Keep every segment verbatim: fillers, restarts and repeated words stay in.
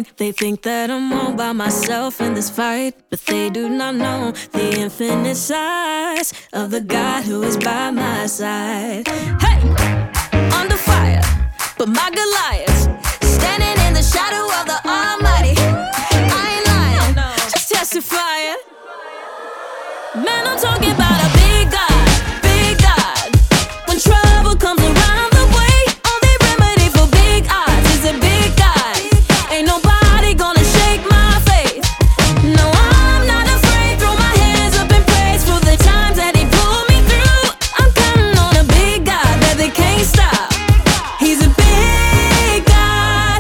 right. They think that I'm all by myself in this fight, but they do not know the infinite size of the God who is by my side. Hey, under fire, but my Goliath standing in the shadow of the Almighty. I ain't lying, just testifying. Man, I'm talking about a big God, big God. When trouble comes around the way, only remedy for big odds is a big God. Ain't nobody gonna shake my faith. No, I'm not afraid. Throw my hands up in praise for the times that He pulled me through. I'm counting on a big God that they can't stop. He's a big God.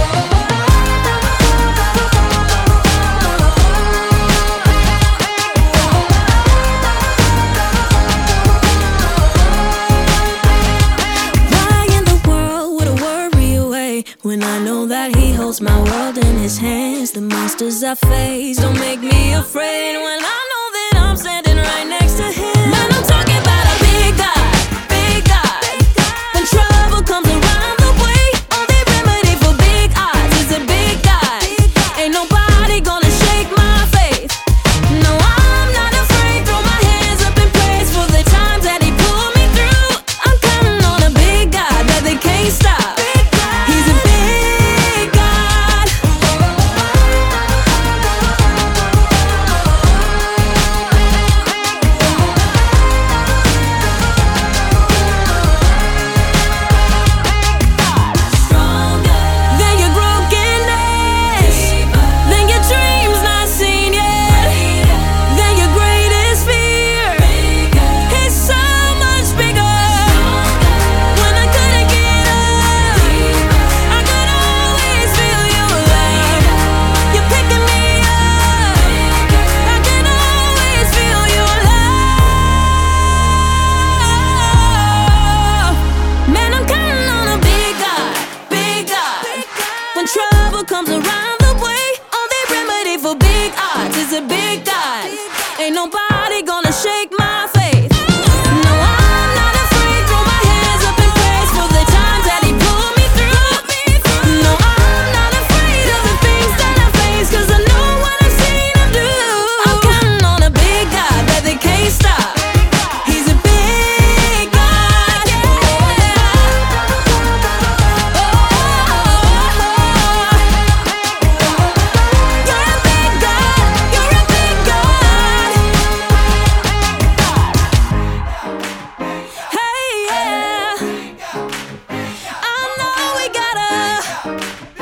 Why in the world would I worry away when I know that He holds my world in His hands? The monsters I face don't make me afraid when I know that I'm standing right next to Him. Man, I'm talking about a big God, big God. When trouble comes around the way, only remedy for big odds is a big God. Ain't nobody gonna shake my faith. No, I'm not afraid. Throw my hands up in praise for the times that He pulled me through. I'm counting on a big God that they can't stop. He's a big God. Stronger than your brokenness, than your dreams not seen yet, than your greatest fear. He's so much bigger. When I couldn't get up, I could always feel Your love. You're picking me up. I can always feel Your love. Man, I'm counting on a big God, big God. When trouble comes around the way, only remedy for big odds is a big God. Ain't nobody gonna shake my faith. No, I'm not afraid. Throw my hands up in praise for the times that He pulled me through. No, I'm not afraid of the things that I face, 'cause I know what I've seen Him do. I'm counting on a big God that they can't stop. He's a big God. You're a big God. You're a big God. Hey, yeah. I know we gotta